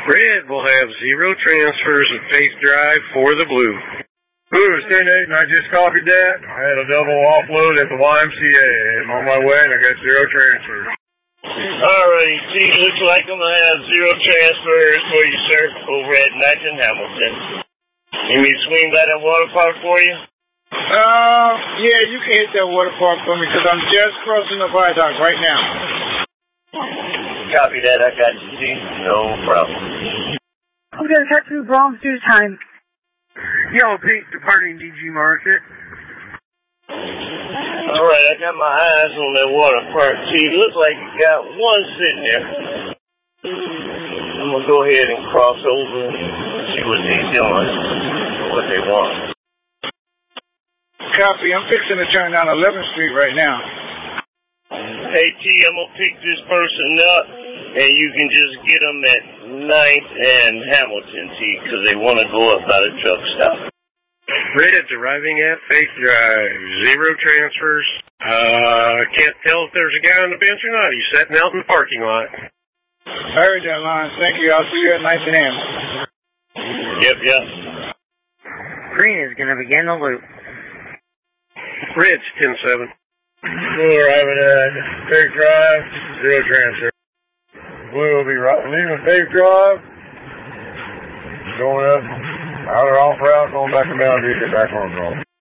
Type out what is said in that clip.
Red will have 0 transfers at Faith Drive for the blue. Blue is 10-8, and I just copied that. I had a double offload at the YMCA. I'm on my way, and I got 0 transfers. Alrighty, see, looks like I'm going to have 0 transfers for you, sir, over at Knight and Hamilton. You need me to swing by that water park for you? Yeah, you can hit that water park for me, because I'm just crossing the viaduct right now. Copy that, I got you, see? No problem. I'm going to cut through Bronx due to time. Yellow Pink departing DG Market. Alright, I got my eyes on that water park. See, it looks like you got one sitting there. I'm going to go ahead and cross over and see what they're doing, what they want. Copy, I'm fixing to turn down 11th Street right now. Hey, T, I'm going to pick this person up, and you can just get them at 9th and Hamilton, T, because they want to go up by the truck stop. Red's arriving at Faith Drive. 0 transfers. Can't tell if there's a guy on the bench or not. He's sitting out in the parking lot. I heard that line. Thank you. I'll see you at 9th and M. Yep. Green is going to begin the loop. Red's 10-7. Blue arriving at Faith Drive, 0 transfer. Blue will be leaving Faith Drive, going up, out or off route, going back and down to get back on the road.